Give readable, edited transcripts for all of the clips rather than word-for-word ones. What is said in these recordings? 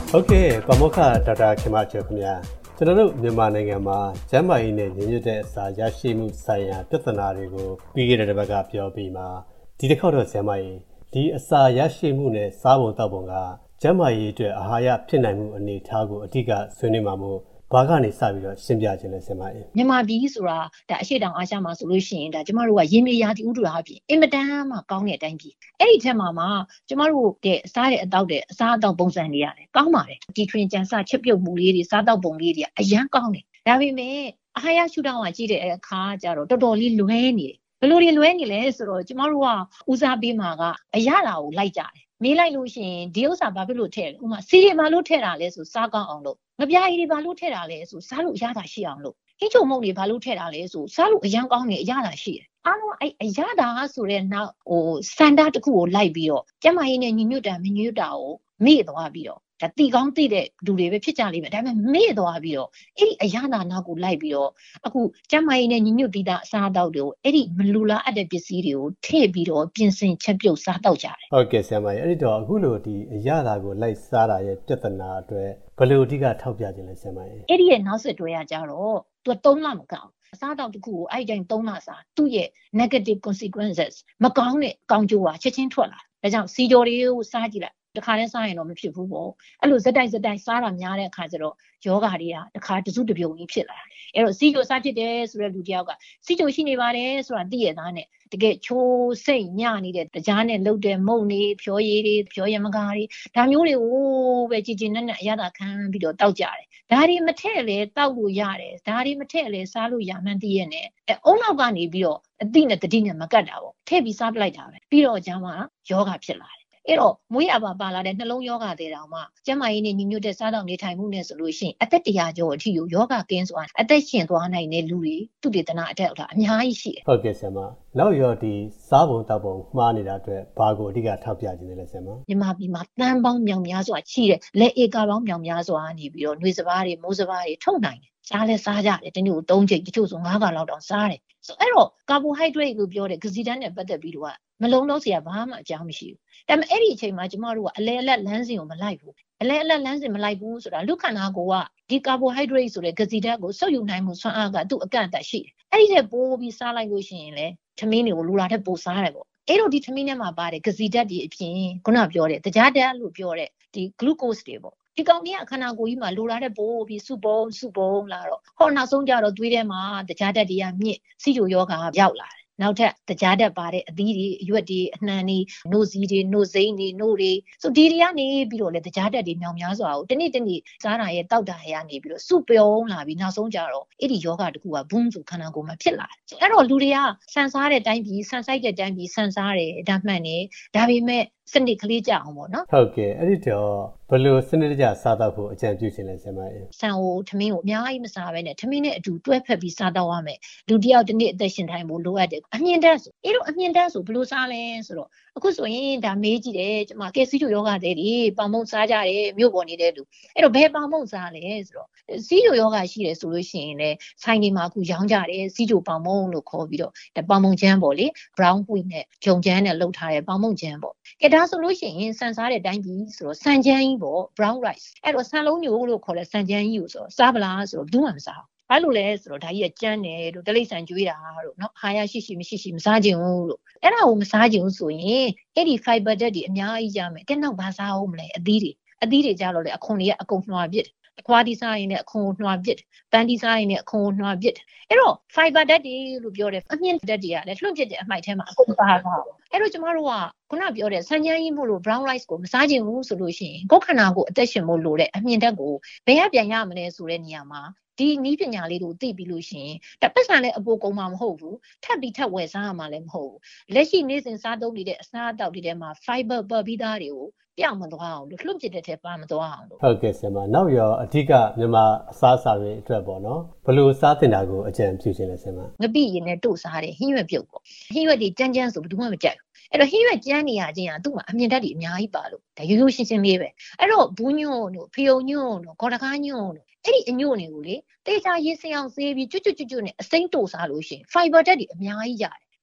ဟုတ်ကဲ့ပမောက္ခဒေါက်တာခင်မကျော်ခင်ဗျာကျွန်တော်တို့မြန်မာနိုင်ငံမှာကျန်းမာရေးနဲ့ညီညွတ်တဲ့အစာရရှိမှုဆိုင်ရာပြဿနာတွေကိုပြီးခဲ့တဲ့တစ်ပတ်ကပြောပြီးမှဒီတစ်ခေါက်တော့ကျန်းမာရေးဒီအစာရရှိမှုနဲ့စားပုံတောက်ပုံကကျန်းမာရေးအတွက်အာဟာရဖြစ်နိုင်မှုအနေအထားကိုအဓိကဆွေးနွေးမှာမို့ဘာကနေစပြီးတော့ရှင်းပြခြင်းလဲဆင်မရေမြန်မာပြည်ဆိုတာဒါအရှိတောင်အာရှမှာဆိုလို့ရှိရင်ဒါကျမတို့ကရင်းမြေရာသီဥတုအပြင်အင်မတန်မှကောင်းတဲ့အတိုင်းပြည်အဲ့ဒီထက်မှာကျမတို့ရဲ့စားတဲ့အသောက်တဲ့အစားအသောက်ပုံစံတွေရတယ်ကောင်းပါတယ်ဒီထွင်ကြံစချက်ပြုတ်မှုလေးတွေစားတောက်ပုံလေးတွေအရန်ကောင်းတယ်ဒါပေမဲ့အာဟာရရှုထောင့်ကကြည့်တဲ့အခါကျတော့တော်တော်လေးလွဲနေတယ်ဘယ်လိုတွေလွဲနေလဲဆိုတော့ကျမတို့ကဦးစားပေးမှာကအရသာကိုလိုက်ကြတယ်မေးလိုက်လို့ရှိရင်ဒီဥစ္စာဘာဖြစ်လို့ထည့်လဲဥမာစီရီဘာလို့ထည့်တာလဲဆိုစားကောင်းအောင်လို့ငပြားရည်တွေဘာလို့ထည့်တာလဲဆိုစားလို့အရသာရှိအောင်လို့ဟင်းချုံမုံတွေဘာလို့ထည့်တာလဲဆိုစားလို့အရန်ကောင်းနေအရသာရှိတယ်အားလုံးအဲ့အရသာဆိုတဲ့နောက်စန္ဒတစ်ခုကိုလိုက်ပြီးတော့ကျမကြီးနဲ့ညီညွတ်တာမညီညွတ်တာကိုမေ့သွားပြီးတော့ဒါတီကောင်းသိတဲ့လူတွေပဲဖြစ်ကြလိမ့်မယ်ဒါပေမဲ့မေ့သွားပြီးတော့အဲ့ဒီအရသာနောက်ကိုလိုက်ပြီးတော့အခုကျမကြီးနဲ့ညီညွတ်ပြီးသားအစားအသောက်တွေကိုအဲ့ဒီမလူလားအပ်တဲ့ပစ္စည်းတွေကိုထည့်ပြီးတော့ပြင်ဆင်ချက်ပြုတ်စားတော့ကြတယ်ဟုတ်ကဲ့ဆရာမကြီးအဲ့ဒီတော့အခုလိုဒီအရသာကိုလိုက်စားတာရဲ့ပြဿနာအတွက်ဘယ်လိုအဓိကထောက်ပြခြင်းလဲဆရာမကြီးအဲ့ဒီရဲ့နောက်ဆက်တွဲကကြတော့သူ3လမကောက်အစားတောက်တစ်ခုကိုအဲ့ဒီတိုင်း3လစားသူ့ရဲ့ negative consequences မကောင်းတဲ့ကောင်းကျိုးကချက်ချင်းထွက်လာဒါကြောင့်စီကြော်တွေကိုစားကြည့်လိုက်တခါတည်းစားရင်တော့မဖြစ်ဘူးပေါ့အဲ့လိုဇက်တိုက်စားတာများတဲ့အခါကျတော့ယောဂတွေကတခါတစုတပြုံကြီးဖြစ်လာတယ်အဲ့တော့စီကြိုစားဖြစ်တယ်ဆိုတဲ့လူတယောက်ကစီကြိုရှိနေပါတယ်ဆိုတာသိရသားနဲ့တကယ်ချိုးစိတ်ညနေတဲ့ကြားနဲ့လှုပ်တဲ့မုံတွေဖြောရည်တွေဖြောရမကားတွေဒါမျိုးတွေကိုပဲကြည်ကြည်နက်နက်အရသာခံပြီးတော့တောက်ကြတယ်ဒါတွေမထည့်လေတောက်လို့ရတယ်ဒါတွေမထည့်လေစားလို့ရမှန်းသိရနဲ့အုံနောက်ကနေပြီးတော့အတိနဲ့တတိနဲ့မကတ်တာပေါ့ထည့်ပြီးစားပလိုက်တာပဲပြီးတော့ကျမ်းမှာယောဂဖြစ်လာတယ်အဲ့တော့မွေးရပါလာတဲ့နှလုံးယောဂတဲ့တောင်မှကျန်းမာရေးနဲ့ညီညွတ်တဲ့စားတောက်နေထိုင်မှုနဲ့ဆိုလို့ရှိရင်အသက်100ကျော်အထိကိုယောဂကင်းစွာအသက်ရှင်သွားနိုင်တဲ့လူတွေသူတေသနာအထက်အများကြီးရှိတယ်ဟုတ်ကဲ့ဆရာမနောက်ရောဒီစားပုံတောက်ပုံမှားနေတာအတွက်ဘာကိုအဓိကထောက်ပြခြင်းလဲဆရာမမြန်မာပြည်မှာတန်းပေါင်းမြောင်များစွာရှိတဲ့လက်ဧကပေါင်းမြောင်များစွာနေပြီးတော့နှွေစပါးတွေမိုးစပါးတွေထုတ်နိုင်တယ်စားလဲစားကြတယ်တနေ့ကို3ချိန်တချို့ဆို9ခါလောက်တောင်စားတယ်ဆိုအဲ့တော့ကာဘိုဟိုက်ဒရိတ်လို့ပြောတဲ့ဂစီဓာတ်နဲ့ပတ်သက်ပြီးတော့မလုံးလုံးစရာဘာမှအကြောင်းမရှိဘူးဒါပေမဲ့အဲ့ဒီအချိန်မှာကျမတို့ကအလဲအလတ်လမ်းစဉ်ကိုမလိုက်ဘူးအလဲအလတ်လမ်းစဉ်မလိုက်ဘူးဆိုတာလူခန္ဓာကိုယ်ကဒီကာဘိုဟိုက်ဒရိတ်ဆိုတဲ့ဂစီဓာတ်ကိုစုပ်ယူနိုင်မှုစွမ်းအားကသူ့အကန့်အသတ်ရှိတယ်အဲ့ဒီထက်ပိုပြီးစားလိုက်လို့ရှိရင်လေထမင်းတွေကိုလူလာထက်ပိုစားတယ်ပေါ့အဲ့တော့ဒီထမင်းထဲမှာပါတယ်ဂစီဓာတ်တွေအပြင်ခုနပြောတဲ့တရားဓာတ်လို့ပြောတဲ့ဒီ glucose တွေပေါ့ဒီကောင်ကြီးကခန္ဓာကိုယ်ကြီးမှာလိုလာတဲ့ပိုးပြီးစုပုံလာတော့ဟောနောက်ဆုံးကြတော့သွေးထဲမှာတရားဓာတ်တွေကမြင့်စီချိုယောဂါရောက်လာတယ်နောက်ထပ်တရားဓာတ်ပါတဲ့အသီးတွေအရွက်တွေအနှံတွေနှုတ်စည်းတွေနှုတ်စိမ့်တွေနှုတ်တွေဆိုဒီတွေကနေပြီးတော့လေတရားဓာတ်တွေမြောင်များစွာကိုတနေ့စားတာရဲ့တောက်တာရဲ့ကနေပြီးတော့စုပြုံးလာပြီးနောက်ဆုံးကြတော့အဲ့ဒီယောဂတကူကဘုံဆိုခန္ဓာကိုယ်မှာဖြစ်လာတယ်အဲ့တော့လူတွေကဆန်စားတဲ့တိုင်းပြည်ဆန်ဆိုင်တဲ့တိုင်းပြည်ဆန်စားတယ်ဒါမှန်တယ်ဒါပေမဲ့စနစ်ကလေးကြအောင်ပေါ့နော်ဟုတ်ကဲ့အဲ့ဒီတော့ဘယ်လိုစနစ်တကျစားတော့ဖို့အကြံပြုရှင်လဲဆရာမရေဆန်ကိုထမင်းကိုအများကြီးမစားဘဲနဲ့ထမင်းနဲ့အတူတွဲဖက်ပြီးစားတော့ရမယ်လူတယောက်တစ်နေ့အသက်ရှင်ထိုင်ဖို့လိုအပ်တယ်အမြင့်တန်းဆိုအဲ့တော့အမြင့်တန်းဆိုဘယ်လိုစားလဲဆိုတော့အခုဆိုရင်ဒါမေးကြည့်တယ်ကျွန်မကဲစီးချိုယောဂတဲ့တွေပေါင်မုံစားကြတယ်မြို့ပေါ်နေတဲ့လူအဲ့တော့ဘယ်ပေါင်မုံစားလဲဆိုတော့စီးချိုယောဂရှိတယ်ဆိုလို့ရှိရင်လည်းဆိုင်တွေမှာအခုရောင်းကြတယ်စီးချိုပေါင်မုံလို့ခေါ်ပြီးတော့ပေါင်မုံချမ်းပေါ့လေ brown wheat နဲ့ဂျုံချမ်းနဲ့လှုပ်ထားတဲ့ပေါင်မုံချမ်းပေါ့ကဲဒါဆိုလို့ရှိရင်ဆန်စားတဲ့တိုင်းပြည်ဆိုတော့ဆန်ချမ်းကြီးပေါ့ brown rice အဲ့တော့ဆန်လုံးညိုလို့ခေါ်တဲ့ဆန်ချမ်းကြီးကိုဆိုတော့စားပလားဆိုတော့ဘူးမှမစားဘူးဘာလို့လဲဆိုတော့ဒါကြီးကကြမ်းတယ်တို့တလိမ့်ဆန်ကျွေးတာတို့เนาะဟာရရှိမရှိမစားကြဘူးလို့အဲ့ဒါကိုမစားကြဘူးဆိုရင်အဲ့ဒီ fiber ဓာတ်တွေအများကြီးရမယ်တဲ့နောက်ဘာစားအောင်မလဲအသီးတွေကြတော့လေအခွန်တွေကအကုန်နှွာပစ်အခွားဒီစားရင်လည်းအခွန်ကိုနှွာပစ်ပန်းဒီစားရင်လည်းအခွန်ကိုနှွာပစ်အဲ့တော့ fiber ဓာတ်တွေလို့ပြောတယ်အမြင့်ဓာတ်တွေကလည်းလွှင့်ပစ်တဲ့အမိုက်ထဲမှာအကုန်ပါသွားအဲ့တော့ကျမတို့ကခုနပြောတဲ့ဆန်ချမ်းကြီးမို့လို့ brown rice ကိုမစားကြဘူးဆိုလို့ရှိရင်ကိုယ်ခန္ဓာကိုအသက်ရှင်ဖို့လိုတဲ့အမြင့်ဓာတ်ကိုဘယ်ရပြန်ရမလဲဆိုတဲ့နေရာမှာဒီနီးပညာလေးကိုသိပြီးလို့ရှိရင်တပတ်စံလည်းအပိုကုန်မှာမဟုတ်ဘူးထပ်ဝယ်စားရမှာလည်းမဟုတ်ဘူးလက်ရှိနေ့စဉ်စားသုံးနေတဲ့အစားအသောက်တွေထဲမှာ fiber ပပြီးသားတွေကိုပြောင်းမသွားအောင်လို့လှုပ်ပစ်တဲ့ထဲပါမသွားအောင်လို့ဟုတ်ကဲ့ဆရာမနောက်ရောအဓိကမြန်မာအစားအစာတွေအတွက်ပေါ့နော်ဘယ်လိုစားတင်တာကိုအကြံပြုခြင်းလဲဆရာမငပိရင်နဲ့တို့စားတယ်ဟင်းရွက်ပြုတ်ပေါ့ဟင်းရွက်တွေကြမ်းဆိုဘယ်သူမှမကြိုက်ဘူးအဲ့တော့ဟင်းရွက်ကြမ်းနေရခြင်းကသူ့မှာအမြင်ဓာတ်တွေအများကြီးပါလို့ဒါရိုးရိုးရှင်းရှင်းလေးပဲအဲ့တော့ဘူးညွန့်တို့ဖယုံညွန့်တို့ခေါ်တကားညွန့်တို့အဲ့ဒီအညွန့်တွေကိုလေတေချာရေးစင်အောင်ဆေးပြီးကျွတ်နဲ့အစိမ့်တို့စားလို့ရှိရင် fiber ဓာတ်တွေအများကြီးရတယ်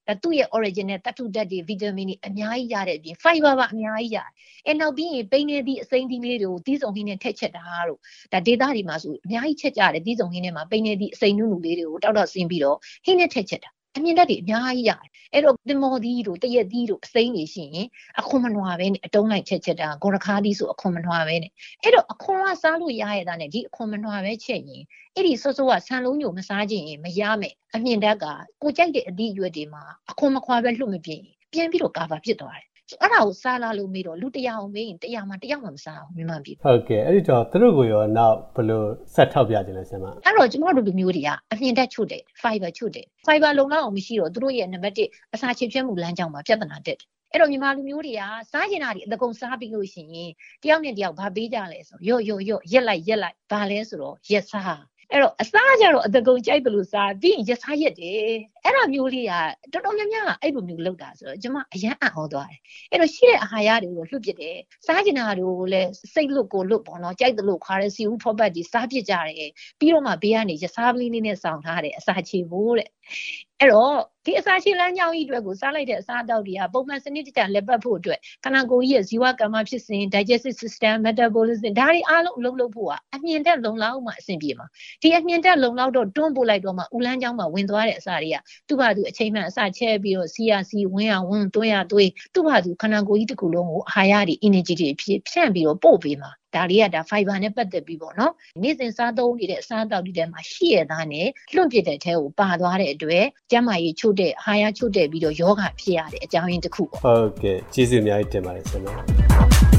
ဒါသူ့ရဲ့ origin နဲ့တတ်ထုဓာတ်တွေ vitamin တွေအများကြီးရတဲ့အပြင် fiber ပါအများကြီးရတယ်နောက်ပြီးရင်ပိန်းနေသည့်အစိမ်းသီးလေးတွေကိုသီးစုံဟင်းနဲ့ထည့်ချက်တာတို့ဒါဒေသတွေမှာဆိုအများကြီးချက်ကြတယ်သီးစုံဟင်းနဲ့မှာပိန်းနေသည့်အစိမ်းနုနုလေးတွေကိုတောက်ဆင်းပြီးတော့ဟင်းနဲ့ထည့်ချက်တာအမြင်ဓာတ်တွေအများကြီးရတယ်အဲ့တော့တင်မော်သီးတို့တရက်သီးတို့အစိမ်းတွေရှိရင်အခွန်မနွားပဲနဲ့အတုံးလိုက်ချက်တာဂေါ်ရခါးသီးဆိုအခွန်မနွားပဲနဲ့အဲ့တော့အခွန်ကစားလို့ရရတာနဲ့ဒီအခွန်မနွားပဲချက်ရင်အဲ့ဒီစောစောကဆန်လုံးညိုမစားခြင်းရင်မရမယ်အမြင်ဓာတ်ကကိုကြိုက်တဲ့အသီးအရွက်တွေမှာအခွန်မခွာပဲလွတ်မပြင်းပြန်ပြီးတော့ကာဗာဖြစ်သွားတယ်အဲ့ဒါကိုစားလာလို့မေးတော့လူ100အောင်မေးရင်100မှာ1ယောက်မှမစားဘူးမြန်မာပြည်ဟုတ်ကဲ့အဲ့ဒီတော့သူတို့ကိုရောနောက်ဘယ်လိုဆက်ထောက်ပြခြင်းလဲဆရာမအဲ့တော့ကျွန်တော်တို့လူမျိုးတွေကအမြင်ဓာတ်ချုပ်တယ် fiber ချုပ်တယ် fiber လုံလောက်အောင်မရှိတော့သူတို့ရဲ့နံပါတ်1အစာချေဖြတ်မှုလမ်းကြောင်းမှာပြဿနာတက်တယ်အဲ့တော့မြန်မာလူမျိုးတွေကစားကျင်တာတွေအတကုံစားပြီးလို့ရှိရင်တယောက်နဲ့တယောက်ဘာပေးကြလဲဆိုရော့ရက်လိုက်ဘာလဲဆိုတော့ရက်စားအဲ့တော့အစားကြတော့အတကုံကြိုက်တယ်လို့စားပြီးရင်ရက်စားရက်တယ်အဲ့ဒါမျိုးလေးကတော်တော်များများကအဲ့လိုမျိုးလုပ်တာဆိုတော့ကျွန်မအရန်အံ့ဩသွားတယ်အဲ့တော့ရှိတဲ့အာဟာရတွေကိုလွတ်ပစ်တယ်စားကျင်တာတွေကိုလည်းစိတ်လွတ်ကိုလွတ်ပေါ့နော်ကြိုက်တယ်လို့ခါရဲစီဦးဖောပတ်ကြီးစားပစ်ကြတယ်ပြီးတော့မှဘေးကနေရက်စားပလင်းလေးနဲ့စောင့်ထားတယ်အစာချေဖို့တဲ့အဲ့တော့ဒီအစာချေလမ်းကြောင်းကြီးအတွက်ကိုစားလိုက်တဲ့အစားအသောက်တွေကပုံမှန်စနစ်တကျလက်ပတ်ဖို့အတွက်ခန္ဓာကိုယ်ကြီးရဲ့ဇီဝကမ္မဖြစ်စဉ် digestive system metabolism ဒါတွေအားလုံးအလုပ်လုပ်ဖို့ကအမြင်တက်လုံလောက်မှအဆင်ပြေမှာဒီအမြင်တက်လုံလောက်တော့တွန်းပို့လိုက်တော့မှဦးလန်းကြောင်းမှာဝင်သွားတဲ့အစာတွေကသူ့ဘာသူအချိန်မှန်အစာချဲပြီးတော့စီဝင်သွင်းရသွေးသူ့ဘာသူခန္ဓာကိုယ်ကြီးတစ်ခုလုံးကိုအာဟာရတွေ energy တွေဖြန့်ပြီးတော့ပို့ပေးမှာဒါလေးကဒါ fiber နဲ့ပတ်သက်ပြီးပေါ့နော်နေ့စဉ်စားသုံးနေတဲ့အစားအသောက်တွေထဲမှာရှိရသားနဲ့လွန့်ပစ်တဲ့အထဲကိုပါသွားတဲ့အတွက်ကျန်းမာရေးချို့တဲ့အာဟာရချို့တဲ့ပြီးတော့ယောဂဖြစ်ရတဲ့အကြောင်းရင်းတစ်ခုပေါ့ဟုတ်ကဲ့ကျေးဇူးအများကြီးတင်ပါတယ်ဆရာ